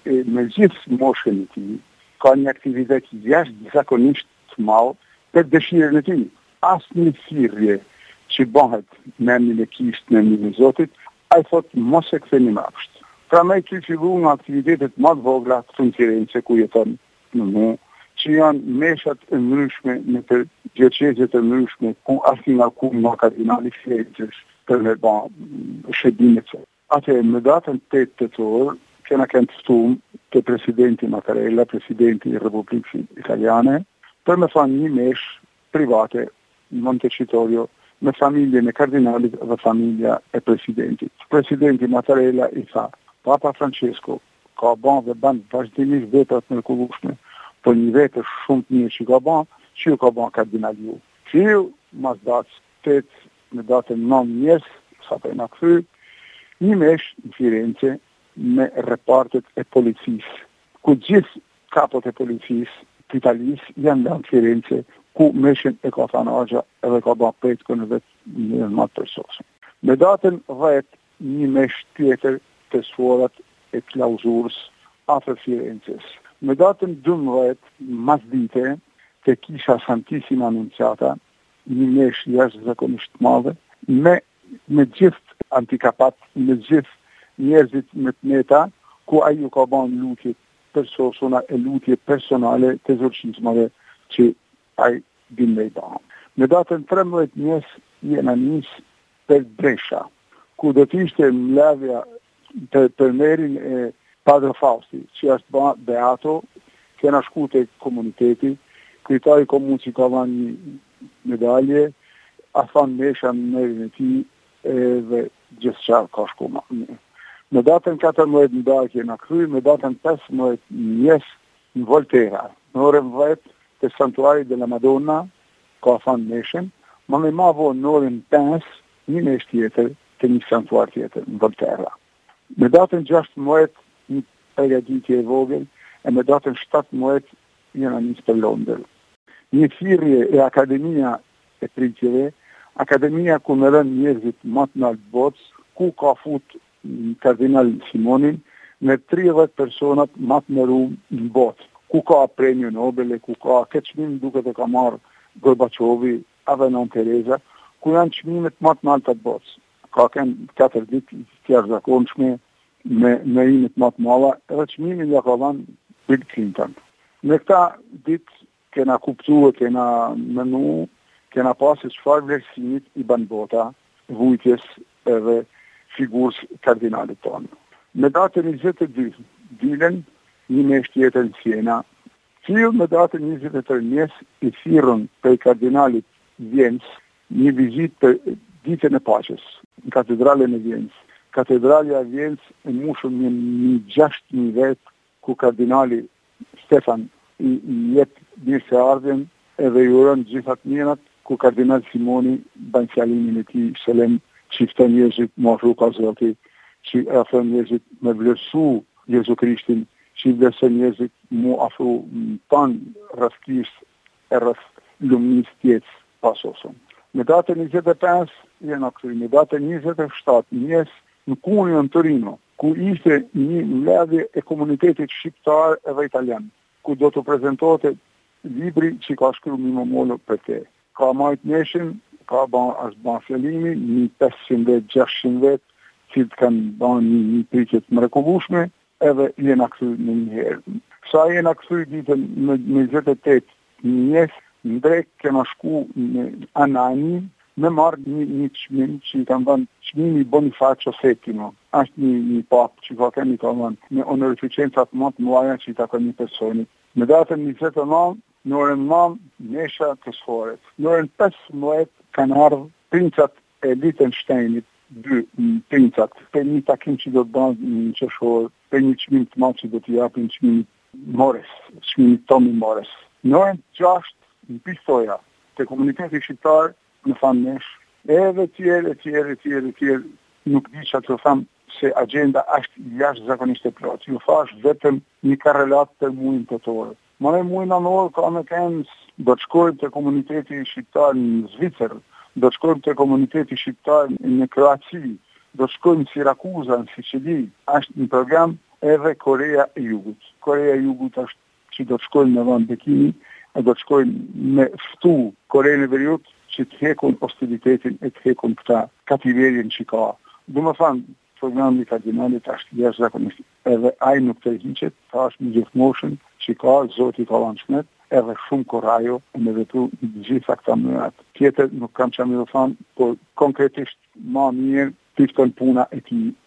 me gjithë moshën e tij, ka një aktivitet jashtëzakonisht të madh për dëshirën e tij. Asnjë thirrje që bëhet në emrin e Kishit, në emrin e Zotit, ai thot mos e ktheni mbrapsht. Pra me që fillu nga aktivitetet më të vogla të Firenze ku jeton në mu, që janë meshat e ndryshme në të gjëqezet e ndryshme, ku asnjë nga ku nga kardinali Firenzes për me ba shëdimet. Atë në datën 8 tetor, kena kënë të ftuar të presidenti Mattarella, presidenti i Republikës Italiane, për me thënë një mesh private në Montecitorio me familjen e kardinalit dhe familja e presidentit. Presidenti Mattarella i tha, Papa Francesco ka ban dhe ban vazhdimisht veprat mrekullueshme, por një vepër shumë të mirë që ka ban, që ju ka ban kardinali ju. Fiu, mas datës 8, në datën 9 mjes, sa për në këthy, një mesh në Firenze me repartet e policisë, ku gjithë kapot e policisë të Italisë janë në Firenze, ku meshin e ka thënë Agja edhe ka ban petë kënë vetë një matë përsosën. Në datën 10, një mesh tjetër të suorat e klauzurës afër Firenzes. Në datën 12, mas dite, të kisha Santissima Annunziata, një mesh jashtëzakonisht të madhe, me gjithë antikapat, me gjithë njerëzit me të meta, ku ai ju ka ban lutje persona e lutje personale të zërshimëve që ai din me i ban. Në datën 13 mjes, jena njësë për Brescia, ku do t'ishte mbledhja për merin e Padre Fausti, që është ba beato, kena shku të komuniteti, kryetari i komunës që ka dhanë një medalje, a thanë mesha në merin e ti, dhe gjithë qarë ka shku ma. Në datën 14 në dalë kena kry, në datën 15 mjes në Volterra, në orën 10 të Santuari de la Madonna, ka thanë meshen, ma me ma vonë në orën 5, një mesh tjetër të një santuar tjetër në Volterra. Në datën 16 një përgatitje e vogël, e në datën 17 jena njësë për Londër. Një thirrje e Akademia e Pritjeve, akademia ku më rënë njerëzit më të lartë botës, ku ka fut kardinal Simonin me 30 personat më të mëruar në botë, ku ka premio Nobel, ku ka këtë çmim duket e ka marrë Gorbaçovi, edhe Nën Tereza, ku janë çmimet më të larta të botës. Ka kënë 4 ditë të jashtëzakonshme me imit më të mëdha, edhe çmimin ja ka dhënë Bill Clinton. Në këta ditë kena kuptuar, kena menu, kena pasur çfarë vlerësimit i ban bota, vujtjes edhe figurës kardinalit tonë. Në datën 22, dilen një mesh tjetër në Siena. Fill në datën 23 mjes i thirrën për kardinalit Vjenc një vizitë për ditën e paqes në katedralen e Vjenc. Katedralja e Vjenc e mbushur me 6.000 vetë, ku kardinali Stefan i jep mirëseardhjen edhe i uron gjithat mirat, ku kardinal Simoni ban fjalimin e tij solemn, që fton njerëzit me afru ka Zoti, që afron njerëzit me vlerësu Jezu Krishtin, që vlerëson njerëzit mu afru tan rreth e rreth lumnis tjetës pasosën. Në datën 25 jena këtu, në datën 27 mjes në Cuneo në Torino, ku ishte një mbledhje e komunitetit shqiptar edhe italian, ku do të prezentohet libri që ka shkruar Mimo Molo për te. Ka marrë meshin, është ban fjallimi, një 500-600 vetë, që të kanë ban një pritje të mrekullueshme, edhe jena këtu në një herë. Sa jena këtu ditën në 28 mjes, në drejt kena shku në Anani, me marrë një çmim që i kanë dhënë çmimi Bonifacio VII. Është një papë që ka dhënë me onorificencat më të mëdha që i takon një personit. Në datën 29, në orën 9, mesha të sforet. Në orën 15 kanë ardhur princat e Liechtensteinit, 2 princat, për një takim që do të bëjnë në qeshor, për një çmim të madh që do t'i japin çmimit Morris, çmimit Tommy Morris. Në orën 6, në Pistoia, të komuniteti shqiptar, në thanë nesh, edhe tjerë, nuk di që të thamë se agenda është jashtëzakonisht e plotë. Ju thash vetëm një karrelat për muajin tetor. Më në muajin anor ka me kënë, do të shkojmë të komuniteti shqiptar në Zvicër, do të shkojmë të komuniteti shqiptar në Kroaci, do të shkojmë në Sirakuza, në Sicili. Është një program edhe Korea e Jugut. Korea e Jugut është që do të shkojnë me vend bekimi, e do të shkojnë me ftu Korenë e Veriut që të hekun ostilitetin e të hekun këta kativerin që ka. Do më thanë, programi kardinalit është jashtëzakonisht. Edhe ai nuk të hiqet, ta është një gjithmoshën që ka Zoti ka lanë shmet, edhe shumë korajo me vetu në gjitha këta mënyrat. Tjetër nuk kam që me dhe thanë, por konkretisht ma mirë pikton puna e ti